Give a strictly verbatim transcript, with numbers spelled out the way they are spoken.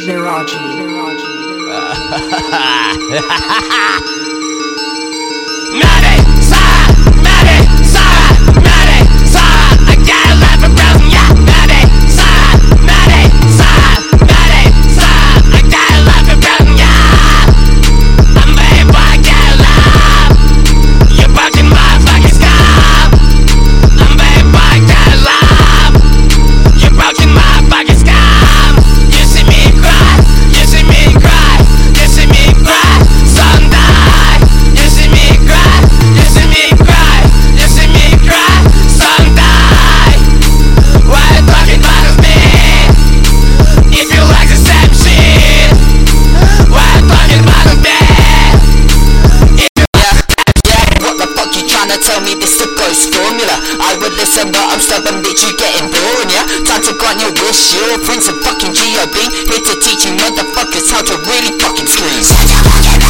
Viraji. Maddie, Sarah, Maddie, Sarah, Maddie, Sarah, I got a life of broken, yeah. Maddie, Sarah, Maddie, Sarah, Maddie, Sarah, I got a life of broken, yeah. I'm babe, but I got a love. You're broken motherfucking scum. I'm babe, but I got a love. You're broken motherfucking scum. You see me cry, you see me cry, you see me cry, someday. You see me cry, you see me cry, you see me cry, someday. Why you talking about me? If you like the same shit, why you talking about me? What the fuck you tryna tell me this the ghost formula? I would listen but I'm stubborn bitch, you getting boring, yeah? Time to grant your wish, you're a prince of fucking G O B. Here to teach you motherfuckers how to really fucking scream.